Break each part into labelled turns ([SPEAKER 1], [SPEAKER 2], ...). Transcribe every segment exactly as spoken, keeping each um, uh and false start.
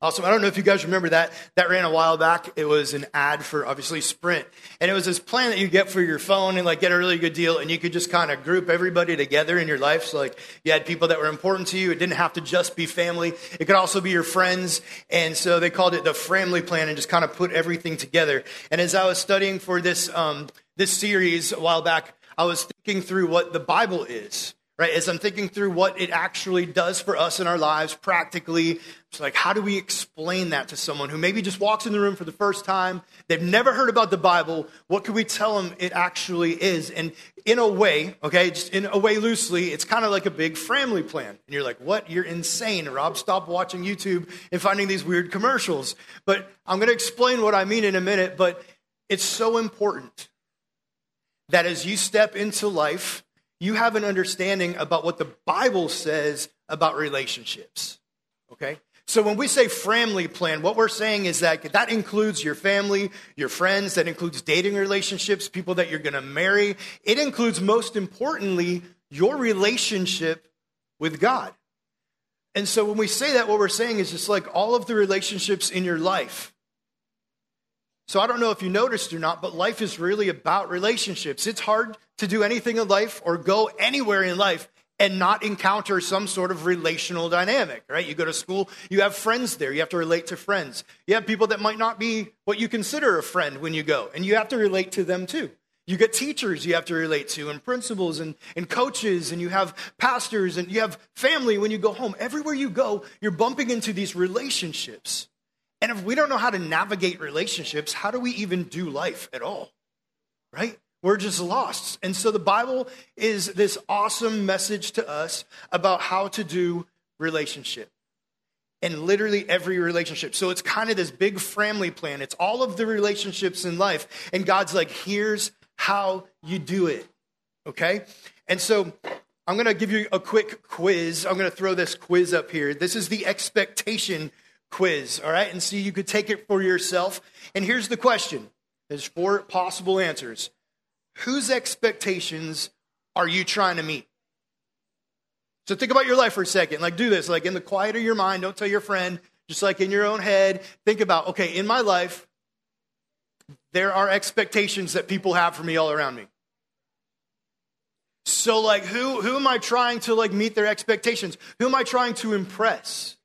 [SPEAKER 1] Awesome. I don't know if you guys remember that. That ran a while back. It was an ad for, obviously, Sprint. And it was this plan that you get for your phone and, like, get a really good deal. And you could just kind of group everybody together in your life. So, like, you had people that were important to you. It didn't have to just be family. It could also be your friends. And so they called it the Family Plan and just kind of put everything together. And as I was studying for this um, this series a while back, I was thinking through what the Bible is. Right, as I'm thinking through what it actually does for us in our lives practically, it's like, how do we explain that to someone who maybe just walks in the room for the first time? They've never heard about the Bible. What could we tell them it actually is? And in a way, okay, just in a way loosely, it's kind of like a big family plan. And you're like, what? You're insane, Rob. Stop watching YouTube and finding these weird commercials. But I'm going to explain what I mean in a minute. But it's so important that as you step into life, you have an understanding about what the Bible says about relationships, okay? So when we say family plan, what we're saying is that that includes your family, your friends, that includes dating relationships, people that you're going to marry. It includes, most importantly, your relationship with God. And so when we say that, what we're saying is just like all of the relationships in your life. So I don't know if you noticed or not, but life is really about relationships. It's hard to do anything in life or go anywhere in life and not encounter some sort of relational dynamic, right? You go to school, you have friends there. You have to relate to friends. You have people that might not be what you consider a friend when you go, and you have to relate to them too. You get teachers you have to relate to, and principals and, and coaches, and you have pastors, and you have family when you go home. Everywhere you go, you're bumping into these relationships. And if we don't know how to navigate relationships, how do we even do life at all, right? We're just lost. And so the Bible is this awesome message to us about how to do relationship. And literally every relationship. So it's kind of this big family plan. It's all of the relationships in life. And God's like, here's how you do it, okay? And so I'm going to give you a quick quiz. I'm going to throw this quiz up here. This is the expectation quiz, all right? And see, you could take it for yourself. And here's the question. There's four possible answers. Whose expectations are you trying to meet? So think about your life for a second. Like, do this, like in the quiet of your mind. Don't tell your friend. Just like in your own head. Think about, okay, in my life, there are expectations that people have for me all around me. So like, who, who am I trying to like meet their expectations? Who am I trying to impress?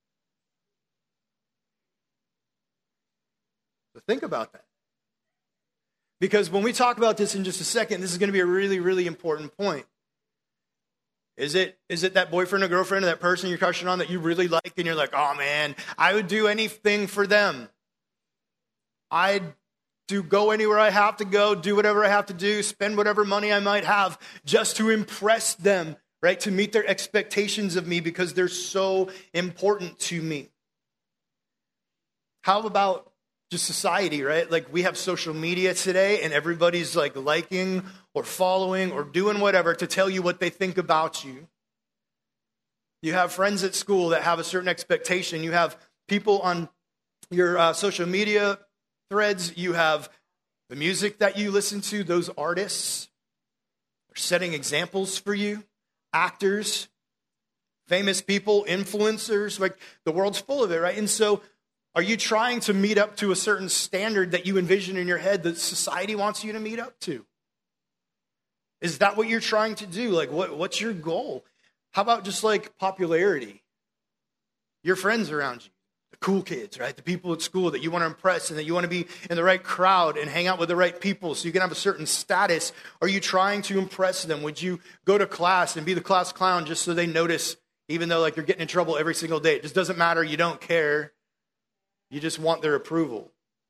[SPEAKER 1] So think about that. Because when we talk about this in just a second, this is going to be a really, really important point. Is it is it that boyfriend or girlfriend or that person you're crushing on that you really like and you're like, oh man, I would do anything for them. I'd do go anywhere I have to go, do whatever I have to do, spend whatever money I might have just to impress them, right? To meet their expectations of me because they're so important to me. How about just society, right? Like we have social media today and everybody's like liking or following or doing whatever to tell you what they think about you. You have friends at school that have a certain expectation. You have people on your uh, social media threads. You have the music that you listen to. Those artists are setting examples for you. Actors, famous people, influencers. Like the world's full of it, right? And so are you trying to meet up to a certain standard that you envision in your head that society wants you to meet up to? Is that what you're trying to do? Like, what, what's your goal? How about just like popularity? Your friends around you, the cool kids, right? The people at school that you want to impress and that you want to be in the right crowd and hang out with the right people so you can have a certain status. Are you trying to impress them? Would you go to class and be the class clown just so they notice, even though like you're getting in trouble every single day? It just doesn't matter. You don't care. You just want their approval.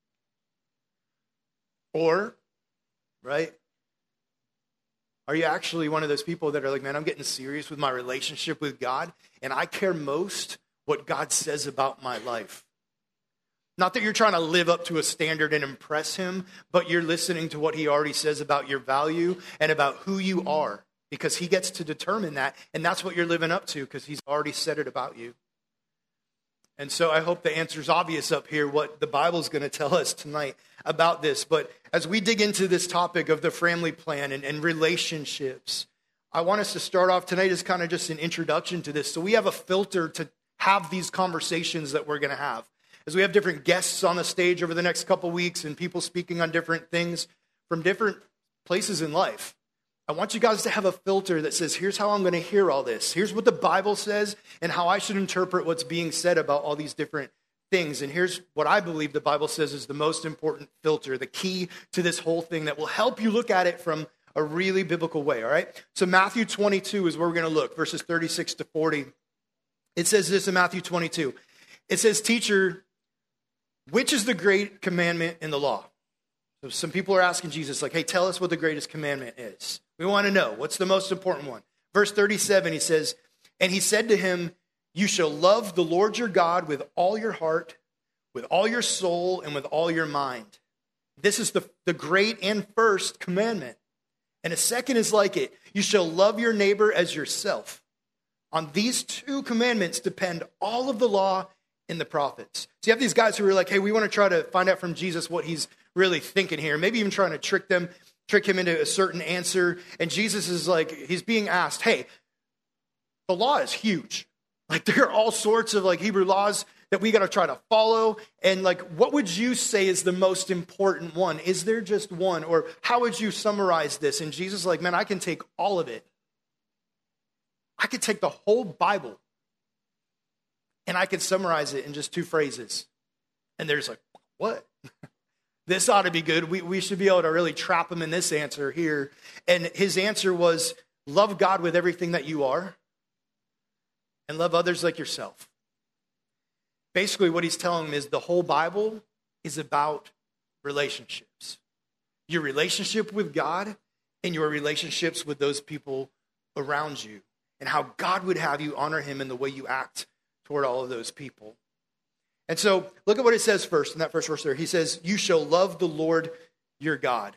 [SPEAKER 1] Or, right? Are you actually one of those people that are like, man, I'm getting serious with my relationship with God, and I care most what God says about my life? Not that you're trying to live up to a standard and impress him, but you're listening to what he already says about your value and about who you are, because he gets to determine that, and that's what you're living up to because he's already said it about you. And so I hope the answer's obvious up here, what the Bible's going to tell us tonight about this. But as we dig into this topic of the family plan and, and relationships, I want us to start off tonight as kind of just an introduction to this. So we have a filter to have these conversations that we're going to have. As we have different guests on the stage over the next couple weeks and people speaking on different things from different places in life, I want you guys to have a filter that says, here's how I'm going to hear all this. Here's what the Bible says and how I should interpret what's being said about all these different things. And here's what I believe the Bible says is the most important filter, the key to this whole thing that will help you look at it from a really biblical way, all right? So Matthew twenty-two is where we're going to look, verses thirty-six to forty. It says this in Matthew twenty-two. It says, teacher, which is the great commandment in the law? So some people are asking Jesus, like, hey, tell us what the greatest commandment is. We want to know, what's the most important one? Verse thirty-seven, he says, and he said to him, you shall love the Lord your God with all your heart, with all your soul, and with all your mind. This is the, the great and first commandment. And a second is like it. You shall love your neighbor as yourself. On these two commandments depend all of the law and the prophets. So you have these guys who are like, hey, we want to try to find out from Jesus what he's really thinking here. Maybe even trying to trick them, trick him into a certain answer. And Jesus is like, he's being asked, hey, the law is huge. Like there are all sorts of like Hebrew laws that we got to try to follow. And like, what would you say is the most important one? Is there just one? Or how would you summarize this? And Jesus is like, man, I can take all of it. I could take the whole Bible and I could summarize it in just two phrases. And there's like, what? This ought to be good. We, we should be able to really trap him in this answer here. And his answer was, love God with everything that you are and love others like yourself. Basically, what he's telling them is the whole Bible is about relationships. Your relationship with God and your relationships with those people around you. And how God would have you honor him in the way you act toward all of those people. And so look at what it says first in that first verse there. He says, you shall love the Lord your God.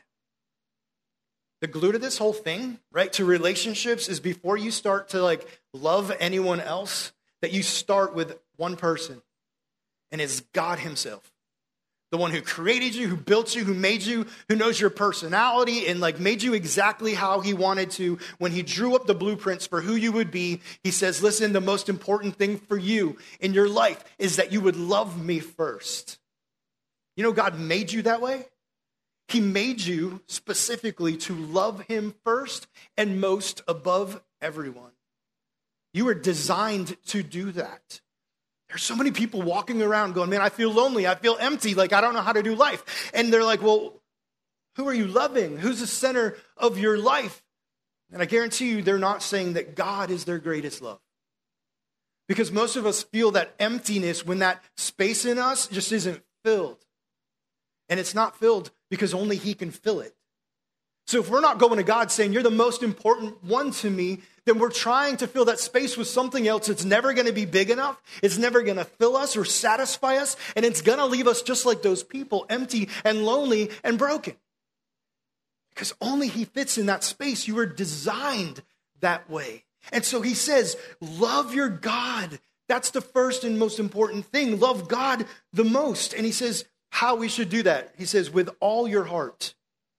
[SPEAKER 1] The glue to this whole thing, right, to relationships is before you start to like love anyone else, that you start with one person, and it's God himself. The one who created you, who built you, who made you, who knows your personality and like made you exactly how he wanted to. When he drew up the blueprints for who you would be, he says, listen, the most important thing for you in your life is that you would love me first. You know, God made you that way. He made you specifically to love him first and most above everyone. You were designed to do that. There's so many people walking around going, man, I feel lonely. I feel empty. Like, I don't know how to do life. And they're like, well, who are you loving? Who's the center of your life? And I guarantee you, they're not saying that God is their greatest love. Because most of us feel that emptiness when that space in us just isn't filled. And it's not filled because only he can fill it. So if we're not going to God saying, you're the most important one to me, then we're trying to fill that space with something else that's never going to be big enough. It's never going to fill us or satisfy us. And it's going to leave us just like those people, empty and lonely and broken. Because only he fits in that space. You were designed that way. And so he says, love your God. That's the first and most important thing. Love God the most. And he says how we should do that. He says, with all your heart.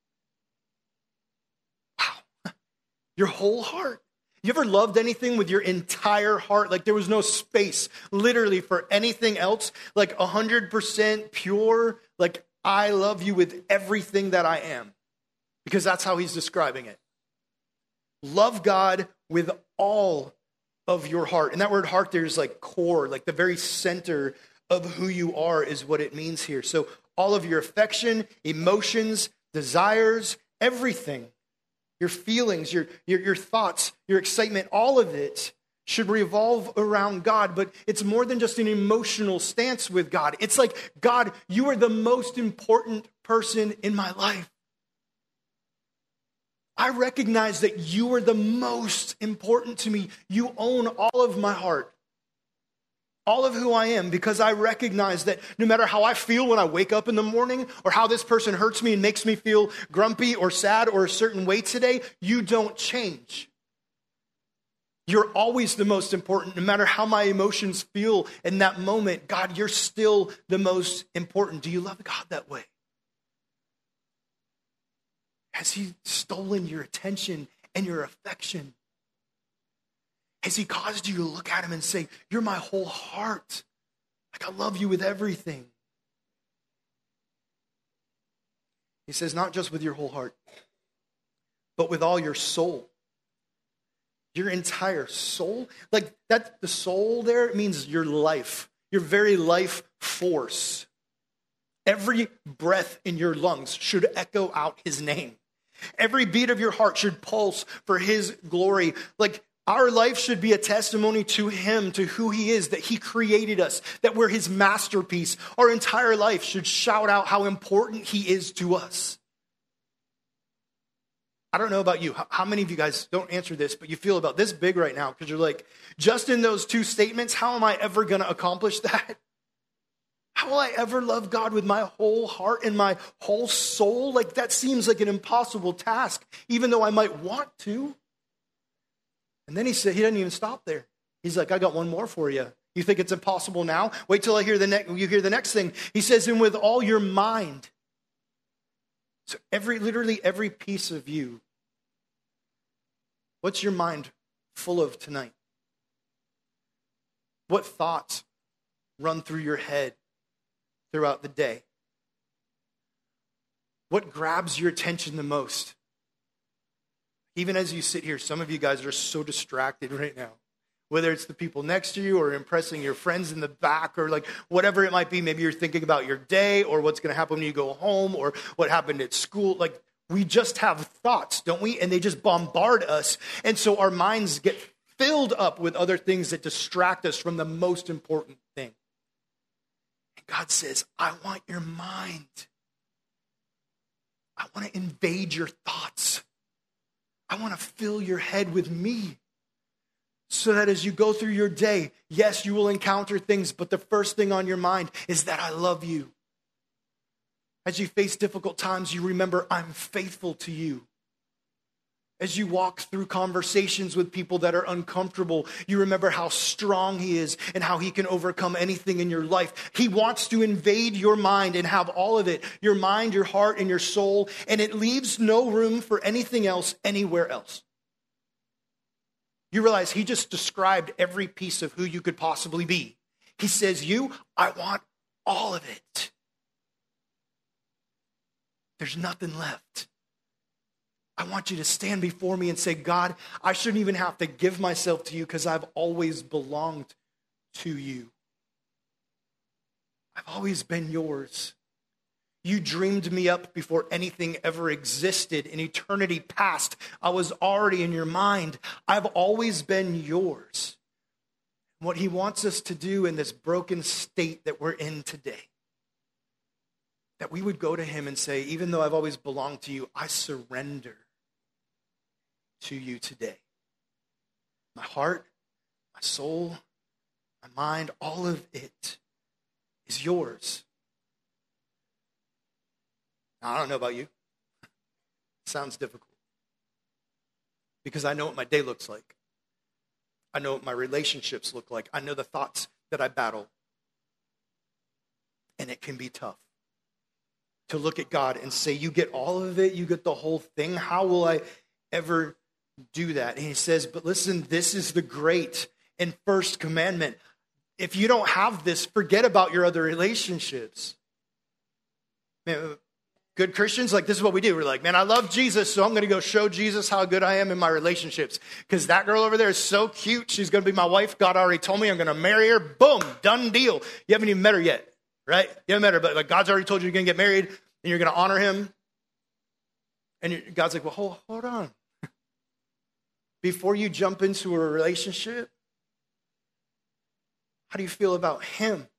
[SPEAKER 1] Your whole heart. You ever loved anything with your entire heart? Like there was no space literally for anything else? Like one hundred percent pure? Like I love you with everything that I am. Because that's how he's describing it. Love God with all of your heart. And that word heart there is like core, like the very center of who you are is what it means here. So all of your affection, emotions, desires, everything. Your feelings, your, your, your thoughts, your excitement, all of it should revolve around God. But it's more than just an emotional stance with God. It's like, God, you are the most important person in my life. I recognize that you are the most important to me. You own all of my heart. All of who I am, because I recognize that no matter how I feel when I wake up in the morning or how this person hurts me and makes me feel grumpy or sad or a certain way today, you don't change. You're always the most important. No matter how my emotions feel in that moment, God, you're still the most important. Do you love God that way? Has he stolen your attention and your affection? Has he caused you to look at him and say, you're my whole heart. Like I love you with everything. He says, not just with your whole heart, but with all your soul. Your entire soul. Like that, the soul there means your life, your very life force. Every breath in your lungs should echo out his name. Every beat of your heart should pulse for his glory. Like our life should be a testimony to him, to who he is, that he created us, that we're his masterpiece. Our entire life should shout out how important he is to us. I don't know about you. How many of you guys, don't answer this, but you feel about this big right now because you're like, just in those two statements, how am I ever going to accomplish that? How will I ever love God with my whole heart and my whole soul? Like that seems like an impossible task, even though I might want to. And then he said, he doesn't even stop there. He's like, I got one more for you. You think it's impossible now? Wait till I hear the next. You hear the next thing. He says, and with all your mind. So every, literally every piece of you. What's your mind full of tonight? What thoughts run through your head throughout the day? What grabs your attention the most? Even as you sit here, some of you guys are so distracted right now. Whether it's the people next to you or impressing your friends in the back or like whatever it might be. Maybe you're thinking about your day or what's going to happen when you go home or what happened at school. Like we just have thoughts, don't we? And they just bombard us. And so our minds get filled up with other things that distract us from the most important thing. And God says, I want your mind. I want to invade your thoughts. I want to fill your head with me. So that as you go through your day, yes, you will encounter things, but the first thing on your mind is that I love you. As you face difficult times, you remember I'm faithful to you. As you walk through conversations with people that are uncomfortable, you remember how strong he is and how he can overcome anything in your life. He wants to invade your mind and have all of it, your mind, your heart, and your soul, and it leaves no room for anything else anywhere else. You realize he just described every piece of who you could possibly be. He says, you, I want all of it. There's nothing left. I want you to stand before me and say, God, I shouldn't even have to give myself to you because I've always belonged to you. I've always been yours. You dreamed me up before anything ever existed. In eternity past, I was already in your mind. I've always been yours. What he wants us to do in this broken state that we're in today, that we would go to him and say, even though I've always belonged to you, I surrender to you today. My heart, my soul, my mind, all of it is yours. Now, I don't know about you. It sounds difficult. Because I know what my day looks like. I know what my relationships look like. I know the thoughts that I battle. And it can be tough to look at God and say, you get all of it, you get the whole thing. How will I ever do that? And he says, but listen, this is the great and first commandment. If you don't have this, forget about your other relationships. Man, good Christians, like this is what we do. We're like, man, I love Jesus, so I'm going to go show Jesus how good I am in my relationships. Because that girl over there is so cute. She's going to be my wife. God already told me I'm going to marry her. Boom, done deal. You haven't even met her yet, right? You haven't met her, but like God's already told you you're going to get married and you're going to honor him. And God's like, well, hold, hold on. Before you jump into a relationship, how do you feel about him?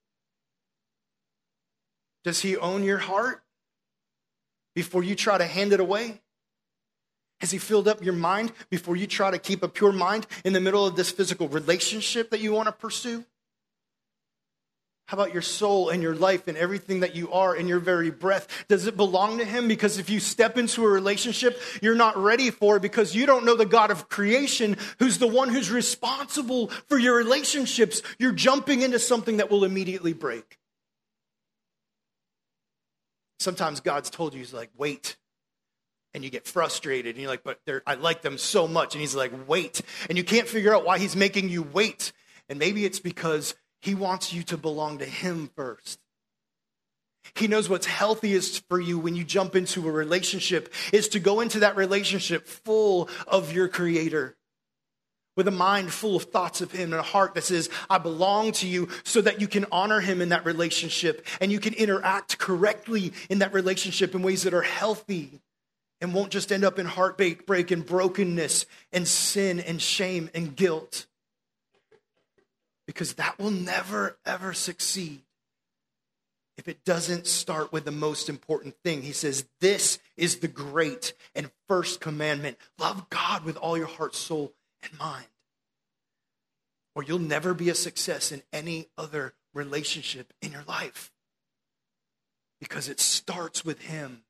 [SPEAKER 1] Does he own your heart before you try to hand it away? Has he filled up your mind before you try to keep a pure mind in the middle of this physical relationship that you want to pursue? How about your soul and your life and everything that you are in your very breath? Does it belong to him? Because if you step into a relationship you're not ready for because you don't know the God of creation who's the one who's responsible for your relationships, you're jumping into something that will immediately break. Sometimes God's told you, he's like, wait, And you get frustrated, and you're like, but I like them so much. And he's like, wait. And you can't figure out why he's making you wait. And maybe it's because he wants you to belong to him first. He knows what's healthiest for you when you jump into a relationship is to go into that relationship full of your Creator, with a mind full of thoughts of him and a heart that says, I belong to you, so that you can honor him in that relationship and you can interact correctly in that relationship in ways that are healthy and won't just end up in heartbreak, break, and brokenness and sin and shame and guilt. Because that will never, ever succeed if it doesn't start with the most important thing. He says, this is the great and first commandment. Love God with all your heart, soul, and mind. Or you'll never be a success in any other relationship in your life. Because it starts with him.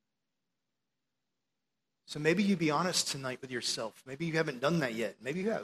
[SPEAKER 1] So maybe you be honest tonight with yourself. Maybe you haven't done that yet. Maybe you have.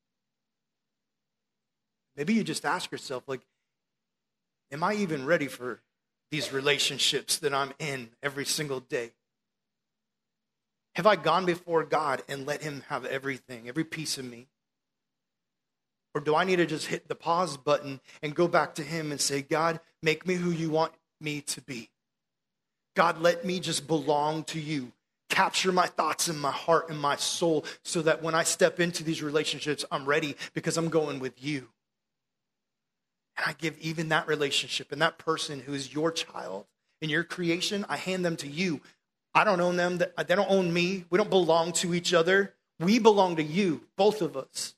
[SPEAKER 1] Maybe you just ask yourself, like, am I even ready for these relationships that I'm in every single day? Have I gone before God and let him have everything, every piece of me? Or do I need to just hit the pause button and go back to him and say, God, make me who you want me to be. God, let me just belong to you. Capture my thoughts and my heart and my soul so that when I step into these relationships, I'm ready because I'm going with you. And I give even that relationship and that person who is your child and your creation, I hand them to you. I don't own them. They don't own me. We don't belong to each other. We belong to you, both of us.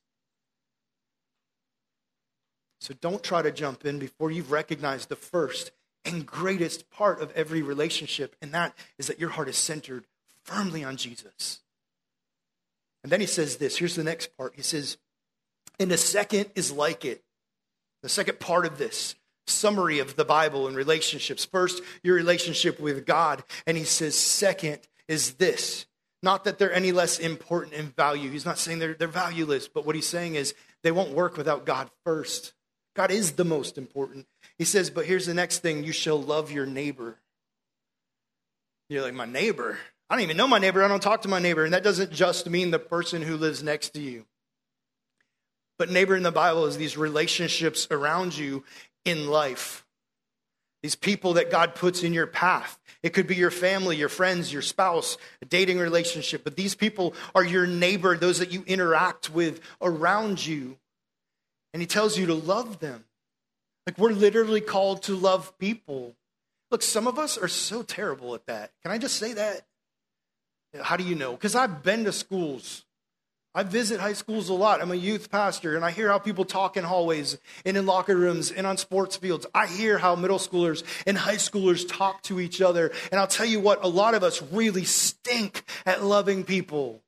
[SPEAKER 1] So don't try to jump in before you've recognized the first and greatest part of every relationship, and that is that your heart is centered firmly on Jesus. And then he says this. Here's the next part. He says, and the second is like it. The second part of this summary of the Bible and relationships. First, your relationship with God. And he says, second is this. Not that they're any less important in value. He's not saying they're, they're valueless, but what he's saying is they won't work without God first. God is the most important. He says, but here's the next thing. You shall love your neighbor. You're like, my neighbor? I don't even know my neighbor. I don't talk to my neighbor. And that doesn't just mean the person who lives next to you. But neighbor in the Bible is these relationships around you in life. These people that God puts in your path. It could be your family, your friends, your spouse, a dating relationship. But these people are your neighbor, those that you interact with around you. And he tells you to love them. Like we're literally called to love people. Look, some of us are so terrible at that. Can I just say that? How do you know? Because I've been to schools. I visit high schools a lot. I'm a youth pastor, and I hear how people talk in hallways and in locker rooms and on sports fields. I hear how middle schoolers and high schoolers talk to each other. And I'll tell you what, a lot of us really stink at loving people.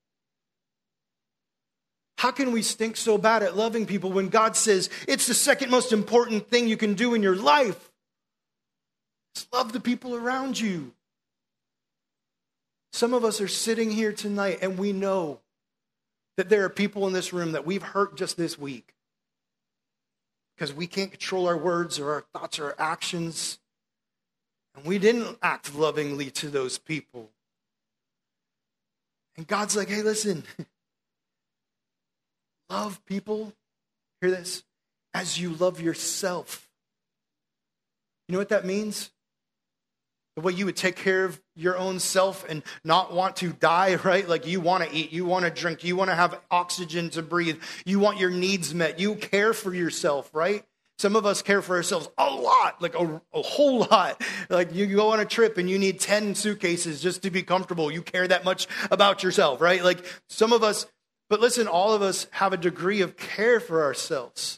[SPEAKER 1] How can we stink so bad at loving people when God says it's the second most important thing you can do in your life? Just love the people around you. Some of us are sitting here tonight, and we know that there are people in this room that we've hurt just this week because we can't control our words or our thoughts or our actions. And we didn't act lovingly to those people. And God's like, hey, listen, love people, hear this, as you love yourself. You know what that means? The way you would take care of your own self and not want to die, right? Like you want to eat, you want to drink, you want to have oxygen to breathe. You want your needs met. You care for yourself, right? Some of us care for ourselves a lot, like a, a whole lot. Like you go on a trip and you need ten suitcases just to be comfortable. You care that much about yourself, right? Like some of us, but listen, all of us have a degree of care for ourselves.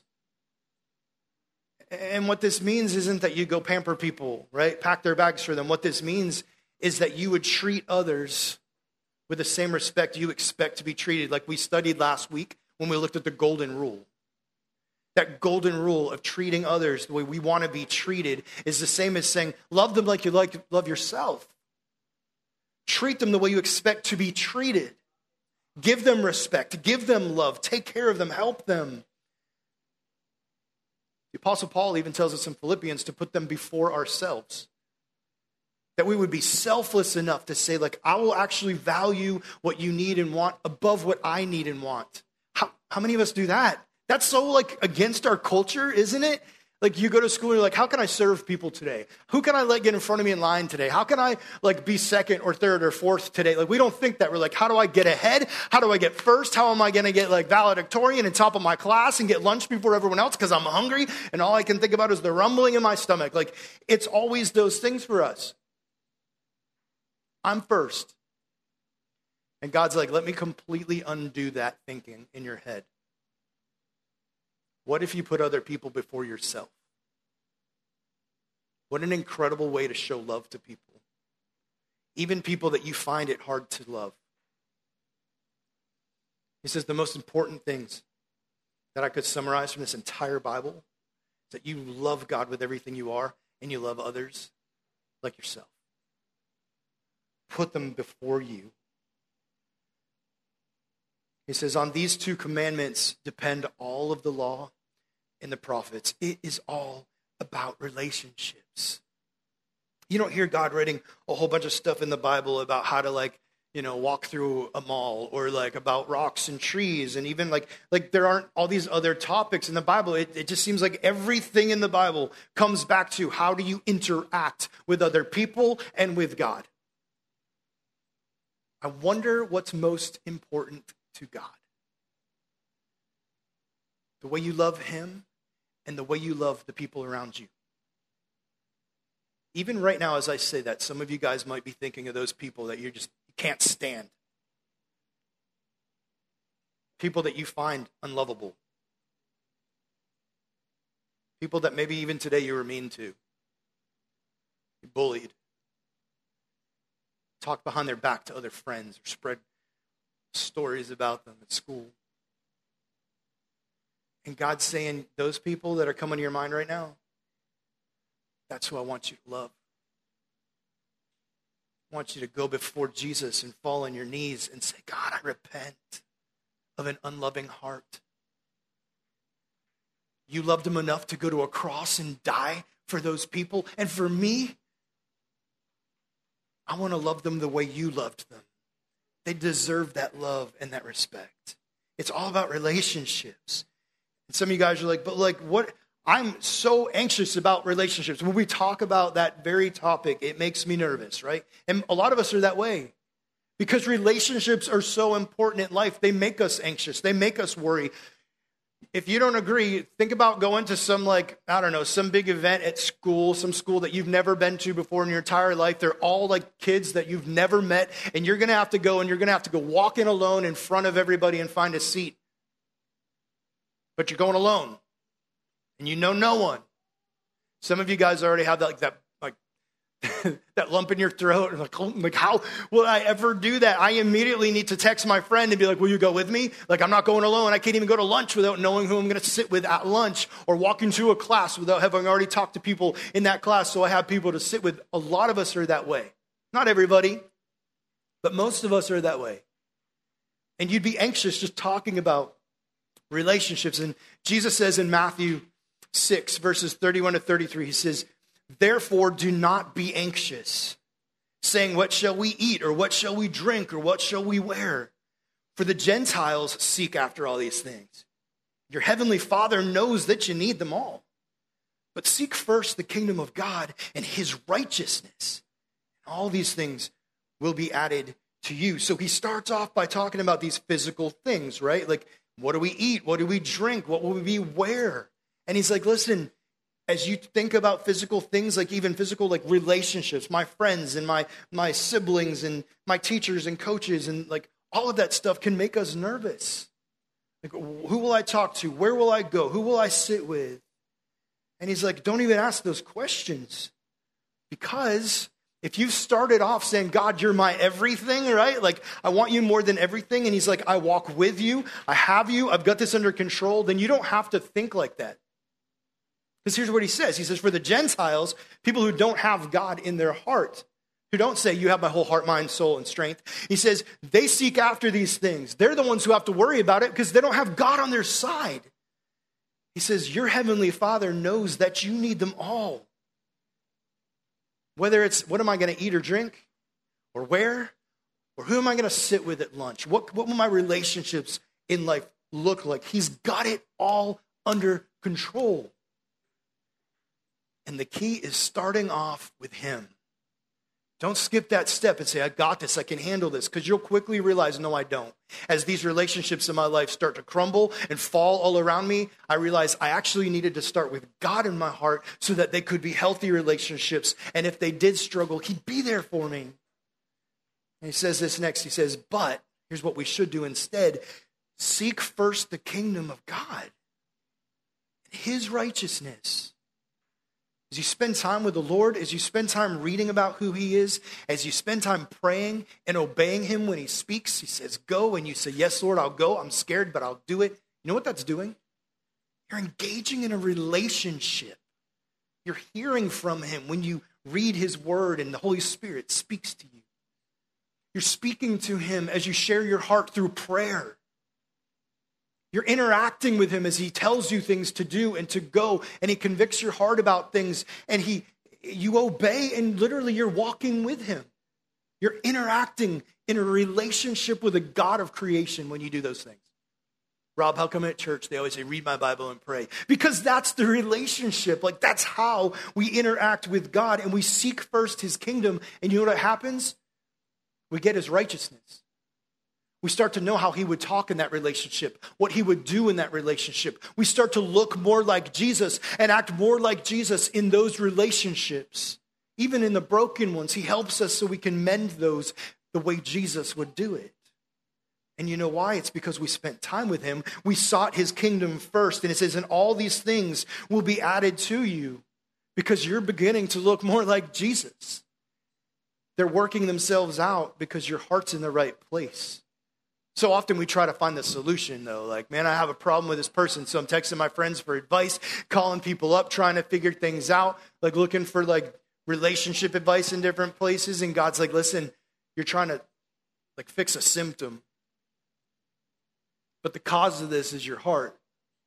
[SPEAKER 1] And what this means isn't that you go pamper people, right? Pack their bags for them. What this means is that you would treat others with the same respect you expect to be treated, like we studied last week when we looked at the golden rule. That golden rule of treating others the way we want to be treated is the same as saying, love them like you like love yourself. Treat them the way you expect to be treated. Give them respect. Give them love. Take care of them. Help them. The Apostle Paul even tells us in Philippians to put them before ourselves. That we would be selfless enough to say, like, I will actually value what you need and want above what I need and want. How, how many of us do that? That's so, like, against our culture, isn't it? Like, you go to school and you're like, how can I serve people today? Who can I let get in front of me in line today? How can I, like, be second or third or fourth today? Like, we don't think that. We're like, how do I get ahead? How do I get first? How am I going to get, like, valedictorian and top of my class and get lunch before everyone else because I'm hungry and all I can think about is the rumbling in my stomach? Like, it's always those things for us. I'm first. And God's like, let me completely undo that thinking in your head. What if you put other people before yourself? What an incredible way to show love to people. Even people that you find it hard to love. He says the most important things that I could summarize from this entire Bible is that you love God with everything you are and you love others like yourself. Put them before you. He says, on these two commandments depend all of the law and the prophets. It is all about relationships. You don't hear God writing a whole bunch of stuff in the Bible about how to, like, you know, walk through a mall, or like about rocks and trees, and even like, like there aren't all these other topics in the Bible. It, it just seems like everything in the Bible comes back to how do you interact with other people and with God. I wonder what's most important to God. The way you love him and the way you love the people around you. Even right now, as I say that, some of you guys might be thinking of those people that you just can't stand. People that you find unlovable. People that maybe even today you were mean to. You bullied. Talked behind their back to other friends or spread stories about them at school. And God's saying, those people that are coming to your mind right now, that's who I want you to love. I want you to go before Jesus and fall on your knees and say, God, I repent of an unloving heart. You loved him enough to go to a cross and die for those people. And for me, I want to love them the way you loved them. They deserve that love and that respect. It's all about relationships. And some of you guys are like, but like what? I'm so anxious about relationships. When we talk about that very topic, it makes me nervous, right? And a lot of us are that way. Because relationships are so important in life. They make us anxious. They make us worry. If you don't agree, think about going to some, like, I don't know, some big event at school, some school that you've never been to before in your entire life. They're all like kids that you've never met. And you're going to have to go and you're going to have to go walk in alone in front of everybody and find a seat. But you're going alone. And you know no one. Some of you guys already have that, like that, like that lump in your throat. And like, oh, like, how will I ever do that? I immediately need to text my friend and be like, will you go with me? Like, I'm not going alone. I can't even go to lunch without knowing who I'm going to sit with at lunch, or walk into a class without having already talked to people in that class. So I have people to sit with. A lot of us are that way. Not everybody, but most of us are that way. And you'd be anxious just talking about relationships. And Jesus says in Matthew six, verses thirty-one to thirty-three, he says, therefore do not be anxious, saying, what shall we eat, or what shall we drink, or what shall we wear? For the Gentiles seek after all these things. Your heavenly Father knows that you need them all. But seek first the kingdom of God and his righteousness. All these things will be added to you. So he starts off by talking about these physical things, right? Like, what do we eat? What do we drink? What will we wear? And he's like, listen, as you think about physical things, like even physical, like relationships, my friends and my, my siblings and my teachers and coaches, and like all of that stuff can make us nervous. Like, who will I talk to? Where will I go? Who will I sit with? And he's like, don't even ask those questions. Because if you started off saying, God, you're my everything, right? Like, I want you more than everything. And he's like, I walk with you. I have you. I've got this under control. Then you don't have to think like that. Because here's what he says. He says, for the Gentiles, people who don't have God in their heart, who don't say, you have my whole heart, mind, soul, and strength. He says, they seek after these things. They're the ones who have to worry about it because they don't have God on their side. He says, your heavenly Father knows that you need them all. Whether it's what am I going to eat or drink, or where, or who am I going to sit with at lunch? What, what will my relationships in life look like? He's got it all under control. And the key is starting off with him. Don't skip that step and say, I got this, I can handle this, because you'll quickly realize, no, I don't. As these relationships in my life start to crumble and fall all around me, I realize I actually needed to start with God in my heart so that they could be healthy relationships. And if they did struggle, he'd be there for me. And he says this next, he says, but here's what we should do instead. Seek first the kingdom of God and his righteousness. As you spend time with the Lord, as you spend time reading about who he is, as you spend time praying and obeying him when he speaks, he says, go, and you say, yes, Lord, I'll go. I'm scared, but I'll do it. You know what that's doing? You're engaging in a relationship. You're hearing from him when you read his word and the Holy Spirit speaks to you. You're speaking to him as you share your heart through prayer. You're interacting with him as he tells you things to do and to go, and he convicts your heart about things, and he, you obey, and literally you're walking with him. You're interacting in a relationship with the God of creation when you do those things. Rob, how come at church they always say, read my Bible and pray? Because that's the relationship. Like, that's how we interact with God, and we seek first his kingdom, and you know what happens? We get his righteousness. We start to know how he would talk in that relationship, what he would do in that relationship. We start to look more like Jesus and act more like Jesus in those relationships. Even in the broken ones, he helps us so we can mend those the way Jesus would do it. And you know why? It's because we spent time with him. We sought his kingdom first. And it says, and all these things will be added to you because you're beginning to look more like Jesus. They're working themselves out because your heart's in the right place. So often we try to find the solution, though. Like, man, I have a problem with this person, so I'm texting my friends for advice, calling people up, trying to figure things out, like looking for like relationship advice in different places. And God's like, listen, you're trying to like fix a symptom. But the cause of this is your heart.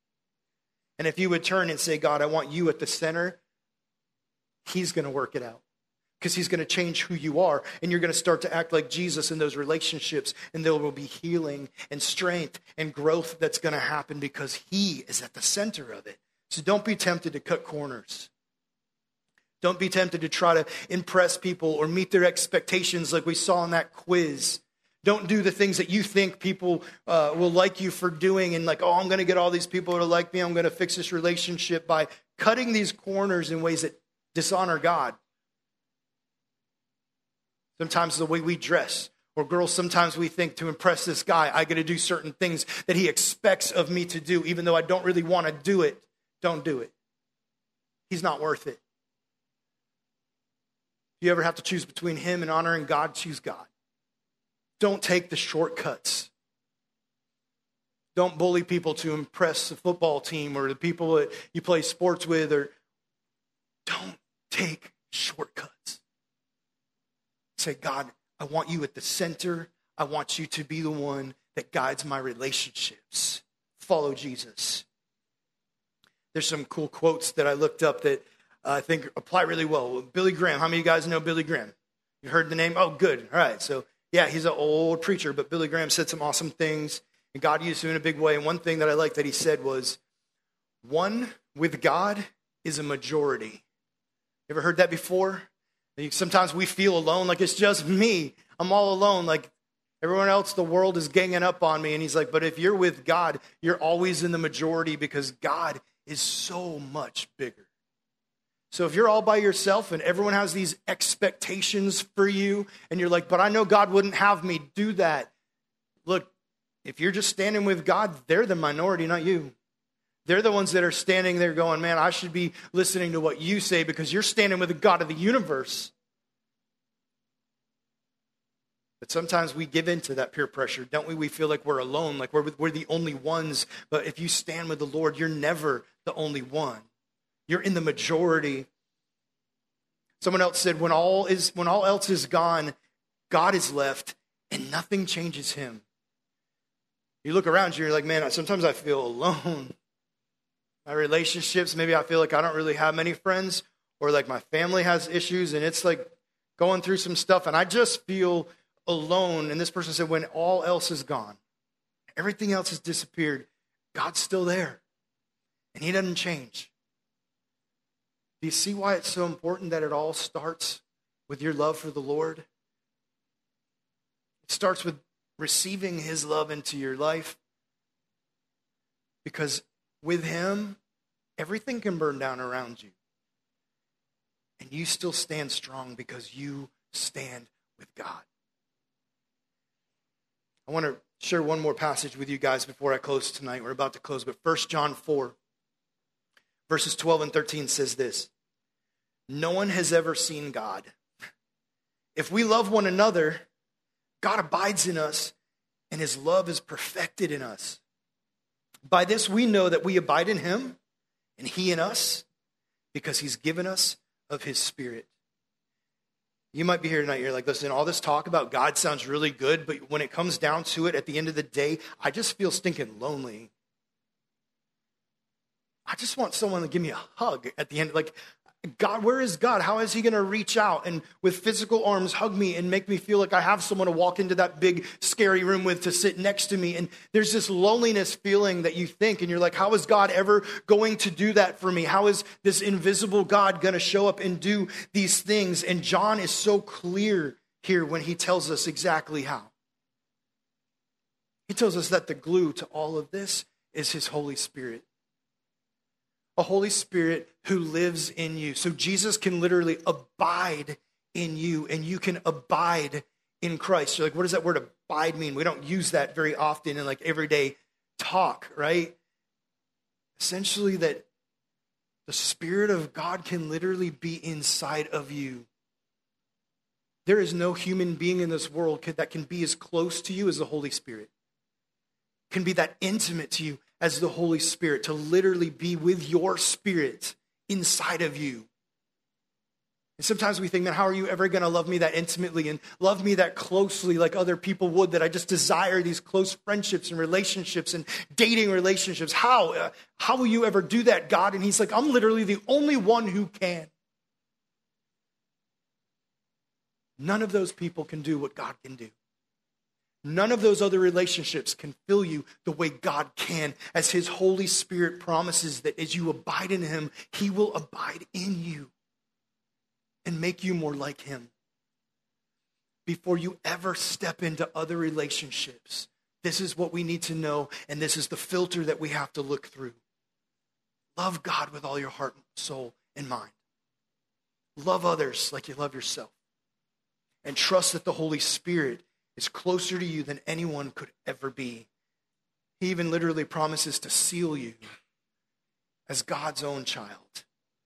[SPEAKER 1] And if you would turn and say, God, I want you at the center, he's going to work it out. Because he's going to change who you are, and you're going to start to act like Jesus in those relationships, and there will be healing and strength and growth that's going to happen because he is at the center of it. So don't be tempted to cut corners. Don't be tempted to try to impress people or meet their expectations like we saw in that quiz. Don't do the things that you think people uh, will like you for doing and like, oh, I'm going to get all these people to like me. I'm going to fix this relationship by cutting these corners in ways that dishonor God. Sometimes the way we dress, or girls, sometimes we think to impress this guy, I got to do certain things that he expects of me to do, even though I don't really want to do it. Don't do it. He's not worth it. If you ever have to choose between him and honoring God, choose God. Don't take the shortcuts. Don't bully people to impress the football team or the people that you play sports with, or don't take shortcuts. Say, God, I want you at the center. I want you to be the one that guides my relationships. Follow Jesus. There's some cool quotes that I looked up that uh, I think apply really well. Billy Graham. How many of you guys know Billy Graham? You heard the name? Oh, good. All right. So, yeah, he's an old preacher, but Billy Graham said some awesome things, and God used him in a big way. And one thing that I liked that he said was, one with God is a majority. You ever heard that before? Sometimes we feel alone, like it's just me. I'm all alone, like everyone else, the world is ganging up on me. And he's like, but if you're with God, you're always in the majority because God is so much bigger. So if you're all by yourself and everyone has these expectations for you, and you're like, but I know God wouldn't have me do that. Look, if you're just standing with God, they're the minority, not you. They're the ones that are standing there going, man, I should be listening to what you say because you're standing with the God of the universe. But sometimes we give in to that peer pressure, don't we? We feel like we're alone, like we're, we're the only ones. But if you stand with the Lord, you're never the only one. You're in the majority. Someone else said, when all is when all else is gone, God is left and nothing changes him. You look around you, you're like, man, sometimes I feel alone. My relationships, maybe I feel like I don't really have many friends, or like my family has issues and it's like going through some stuff and I just feel alone. And this person said, when all else is gone, everything else has disappeared, God's still there and he doesn't change. Do you see why it's so important that it all starts with your love for the Lord? It starts with receiving his love into your life, because with him, everything can burn down around you. And you still stand strong because you stand with God. I want to share one more passage with you guys before I close tonight. We're about to close, but First John four, verses twelve and thirteen says this: no one has ever seen God. If we love one another, God abides in us, and his love is perfected in us. By this we know that we abide in him, and he in us, because he's given us of his Spirit. You might be here tonight, you're like, listen, all this talk about God sounds really good, but when it comes down to it, at the end of the day, I just feel stinking lonely. I just want someone to give me a hug at the end. Like, God, where is God? How is he going to reach out and with physical arms hug me and make me feel like I have someone to walk into that big, scary room with, to sit next to me? And there's this loneliness feeling that you think, and you're like, how is God ever going to do that for me? How is this invisible God going to show up and do these things? And John is so clear here when he tells us exactly how. He tells us that the glue to all of this is his Holy Spirit. A Holy Spirit who lives in you. So Jesus can literally abide in you, and you can abide in Christ. You're like, what does that word abide mean? We don't use that very often in like everyday talk, right? Essentially that the Spirit of God can literally be inside of you. There is no human being in this world that can be as close to you as the Holy Spirit. Can be that intimate to you as the Holy Spirit, to literally be with your spirit inside of you. And sometimes we think, man, how are you ever going to love me that intimately and love me that closely like other people would, that I just desire these close friendships and relationships and dating relationships? How? Uh, how will you ever do that, God? And he's like, I'm literally the only one who can. None of those people can do what God can do. None of those other relationships can fill you the way God can, as his Holy Spirit promises that as you abide in him, he will abide in you and make you more like him. Before you ever step into other relationships, this is what we need to know, and this is the filter that we have to look through. Love God with all your heart, soul, and mind. Love others like you love yourself. And trust that the Holy Spirit is closer to you than anyone could ever be. He even literally promises to seal you as God's own child.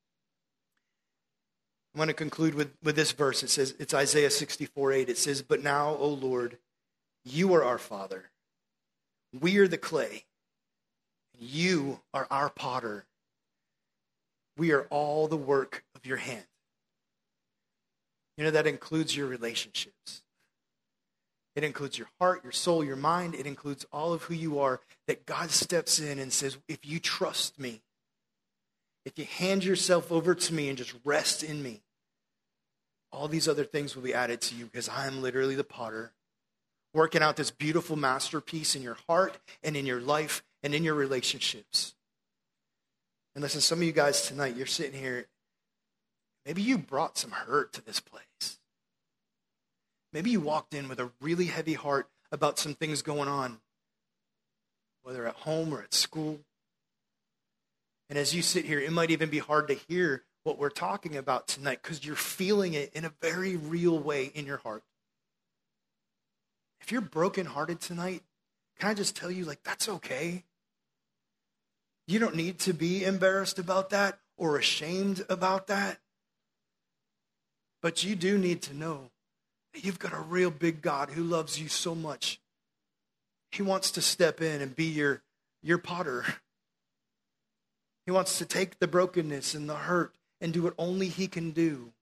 [SPEAKER 1] I'm going to conclude with, with this verse. It says, it's Isaiah sixty-four eight. It says, but now, O Lord, you are our Father. We are the clay. You are our potter. We are all the work of your hand. You know, that includes your relationships. It includes your heart, your soul, your mind. It includes all of who you are, that God steps in and says, if you trust me, if you hand yourself over to me and just rest in me, all these other things will be added to you, because I am literally the potter, working out this beautiful masterpiece in your heart and in your life and in your relationships. And listen, some of you guys tonight, you're sitting here, maybe you brought some hurt to this place. Maybe you walked in with a really heavy heart about some things going on, whether at home or at school. And as you sit here, it might even be hard to hear what we're talking about tonight, because you're feeling it in a very real way in your heart. If you're brokenhearted tonight, can I just tell you, like, that's okay. You don't need to be embarrassed about that or ashamed about that. But you do need to know that you've got a real big God who loves you so much. He wants to step in and be your, your potter. He wants to take the brokenness and the hurt and do what only he can do.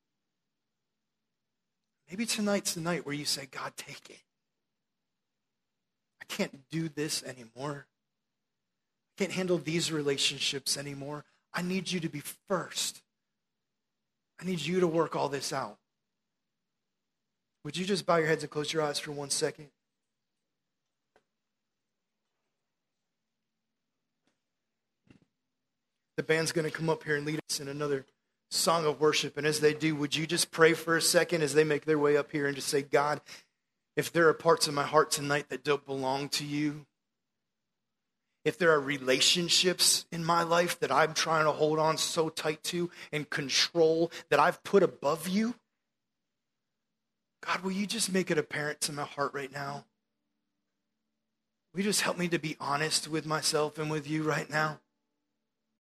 [SPEAKER 1] Maybe tonight's the night where you say, God, take it. I can't do this anymore. I can't handle these relationships anymore. I need you to be first. I need you to work all this out. Would you just bow your heads and close your eyes for one second? The band's going to come up here and lead us in another song of worship. And as they do, would you just pray for a second as they make their way up here and just say, God, if there are parts of my heart tonight that don't belong to you, if there are relationships in my life that I'm trying to hold on so tight to and control that I've put above you, God, will you just make it apparent to my heart right now? Will you just help me to be honest with myself and with you right now?